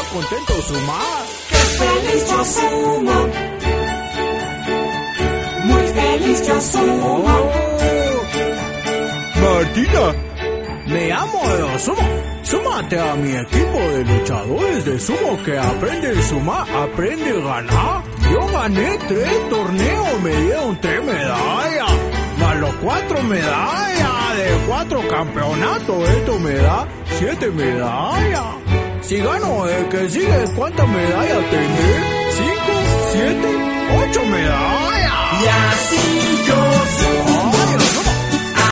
contento sumar. ¡Qué feliz yo sumo! Muy feliz yo sumo. Martina, me llamo Sumo. Súmate a mi equipo de luchadores de sumo que aprende a sumar, aprende a ganar. Yo gané 3 torneos, me dieron 3 medallas, más los 4 medallas de 4 campeonatos. Esto me da 7 medallas. Si gano el que sigue, ¿cuántas medallas tendré? 5, 7, 8 medallas. Y así yo sumo.